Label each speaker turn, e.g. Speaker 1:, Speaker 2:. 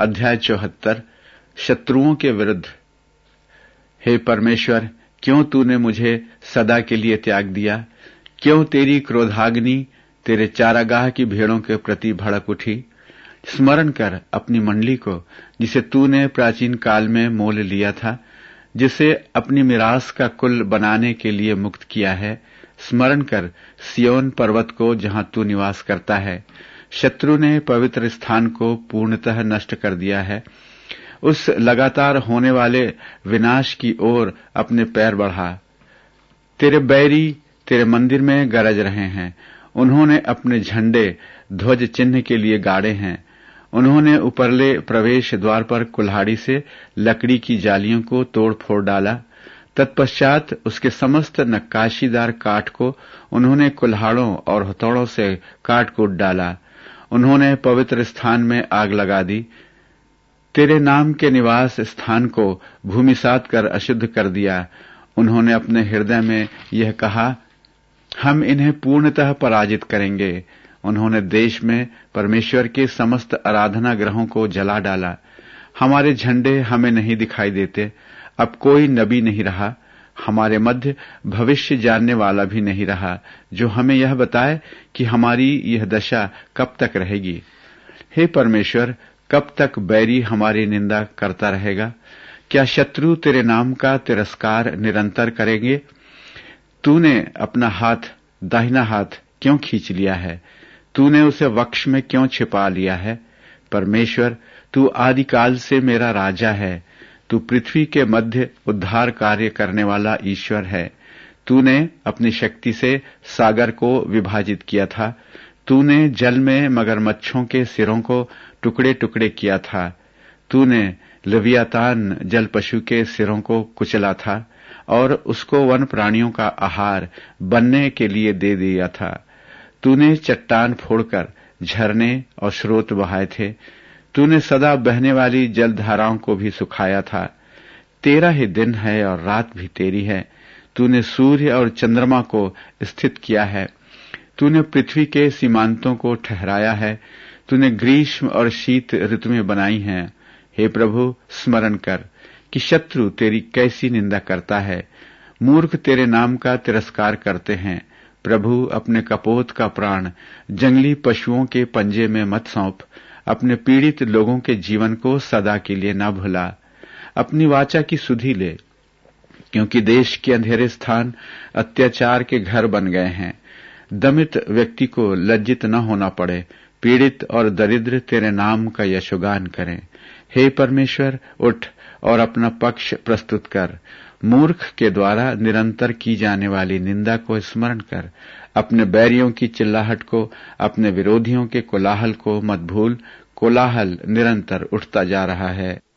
Speaker 1: अध्याय 74। शत्रुओं के विरुद्ध। हे परमेश्वर, क्यों तूने मुझे सदा के लिए त्याग दिया? क्यों तेरी क्रोधाग्नि तेरे चारागाह की भेड़ों के प्रति भड़क उठी? स्मरण कर अपनी मंडली को, जिसे तूने प्राचीन काल में मोल लिया था, जिसे अपनी मिरास का कुल बनाने के लिए मुक्त किया है। स्मरण कर सिय्योन पर्वत को, जहां तू निवास करता है। शत्रु ने पवित्र स्थान को पूर्णतः नष्ट कर दिया है। उस लगातार होने वाले विनाश की ओर अपने पैर बढ़ा। तेरे बैरी तेरे मंदिर में गरज रहे हैं। उन्होंने अपने झंडे ध्वज चिन्ह के लिए गाड़े हैं। उन्होंने ऊपरले प्रवेश द्वार पर कुल्हाड़ी से लकड़ी की जालियों को तोड़ फोड़ डाला। तत्पश्चात उसके समस्त नक्काशीदार काठ को उन्होंने कुल्हाड़ों और हथौड़ों से काट कूट डाला। उन्होंने पवित्र स्थान में आग लगा दी। तेरे नाम के निवास स्थान को भूमिसात कर अशुद्ध कर दिया। उन्होंने अपने हृदय में यह कहा, हम इन्हें पूर्णतः पराजित करेंगे। उन्होंने देश में परमेश्वर के समस्त आराधना गृहों को जला डाला। हमारे झंडे हमें नहीं दिखाई देते। अब कोई नबी नहीं रहा। हमारे मध्य भविष्य जानने वाला भी नहीं रहा, जो हमें यह बताए कि हमारी यह दशा कब तक रहेगी। हे परमेश्वर, कब तक बैरी हमारी निंदा करता रहेगा? क्या शत्रु तेरे नाम का तिरस्कार निरंतर करेंगे? तूने अपना दाहिना हाथ क्यों खींच लिया है? तूने उसे वक्ष में क्यों छिपा लिया है? परमेश्वर, तू आदिकाल से मेरा राजा है। तू पृथ्वी के मध्य उद्धार कार्य करने वाला ईश्वर है। तूने अपनी शक्ति से सागर को विभाजित किया था। तूने जल में मगरमच्छों के सिरों को टुकड़े टुकड़े किया था। तूने लवियातान जल पशु के सिरों को कुचला था और उसको वन प्राणियों का आहार बनने के लिए दे दिया था। तूने चट्टान फोड़कर झरने और स्रोत बहाए थे। तूने सदा बहने वाली जलधाराओं को भी सुखाया था। तेरा ही दिन है और रात भी तेरी है। तूने सूर्य और चंद्रमा को स्थित किया है। तूने पृथ्वी के सीमांतों को ठहराया है। तूने ग्रीष्म और शीत ऋतुएं बनाई हैं। हे प्रभु, स्मरण कर कि शत्रु तेरी कैसी निंदा करता है। मूर्ख तेरे नाम का तिरस्कार करते हैं। प्रभु, अपने कपोत का प्राण जंगली पशुओं के पंजे में मत सौंप। अपने पीड़ित लोगों के जीवन को सदा के लिए न भुला। अपनी वाचा की सुधि ले, क्योंकि देश के अंधेरे स्थान अत्याचार के घर बन गए हैं। दमित व्यक्ति को लज्जित न होना पड़े। पीड़ित और दरिद्र तेरे नाम का यशोगान करें। हे परमेश्वर, उठ और अपना पक्ष प्रस्तुत कर। मूर्ख के द्वारा निरंतर की जाने वाली निंदा को स्मरण कर। अपने बैरियों की चिल्लाहट को, अपने विरोधियों के कोलाहल को मत भूल। कोलाहल निरंतर उठता जा रहा है।